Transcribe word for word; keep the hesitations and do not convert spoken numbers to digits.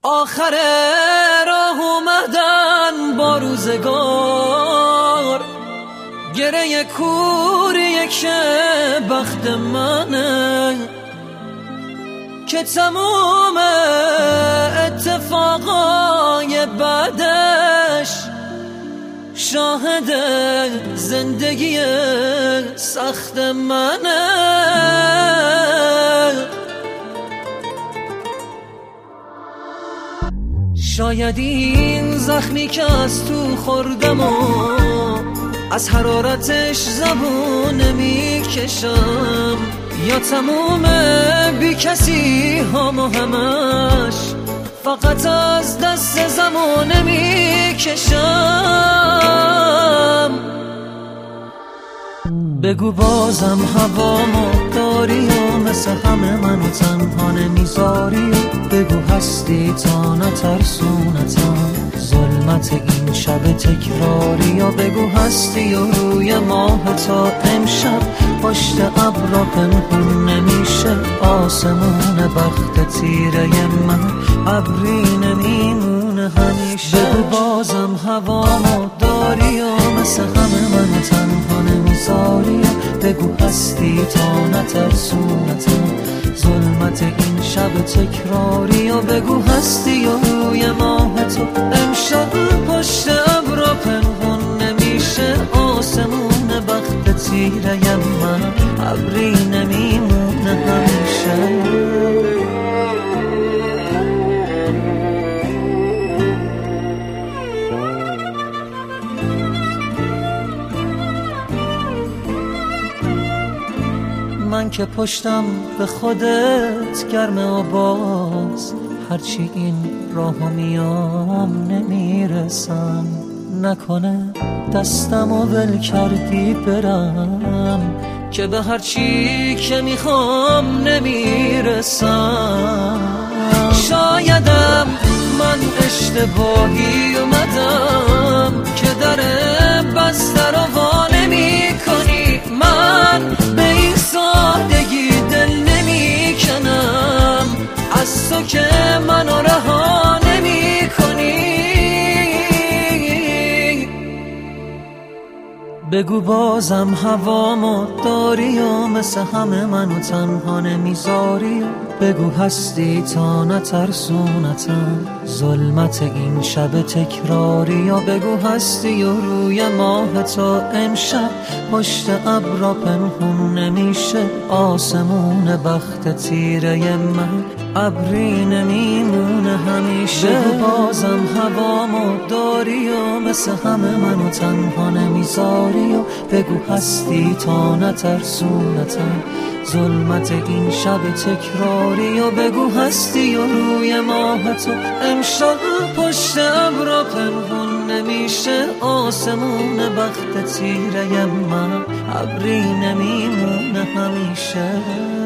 آخر راه اومدن با روزگار، گره کوریه که بخت منه که تموم اتفاقای بعدش شاهد زندگی سخت منه. شاید این زخمی که از تو خوردم و از حرارتش زبون نمیکشم، یا تموم بی کسی هم و همش فقط از دست زمان نمیکشم. بگو بازم هوامو داری و مثل همه منو تنها نمیذاری، بگو هستی تا نترسونتم ظلمت این شب تکراری، یا بگو هستی و روی ماه تا امشب پشت ابرا پنهون نمیشه آسمون بخت تیره من ابری نمیمونه همیشه. بگو بازم هوامو داری و مثل همه منو تنها نمیذاری، بگو هستی تا نترسونتم ظلمت این شب تکراری، و بگو هستی و روی ماه تو امشب پشت ابرا پنهون نمیشه آسمون بخت تیره من ابری نمیمونه همیشه. من که پشتم به خودت گرمه و باز هرچی این راهو میام نمیرسم، نکنه دستم و ول کردی برم که به هرچی که میخوام نمیرسم. شایدم من اشتباهی اومدم که در بسته رو وا نمی کنی، من به این سادگی دل نمی کنم از تو که منو رها نمی کنی. بگو بازم هوامو داری و مثل همه منو تنها نمیذاری، بگو هستی تا نترسونتم ظلمت این شب تکراری، یا بگو هستی و روی ماه تا امشب پشت ابرا پنهون نمیشه آسمون بخت تیره من ابری نمیمونه همیشه. بگو بازم هوامو داری و مثل همه منو تنها نمیذاری، و بگو هستی تا نترسونتم ظلمت این شب تکراری، و بگو هستی و روی ماه تو امشب پشت ابرا پنهون نمیشه آسمون بخت تیره من ابری نمیمونه همیشه.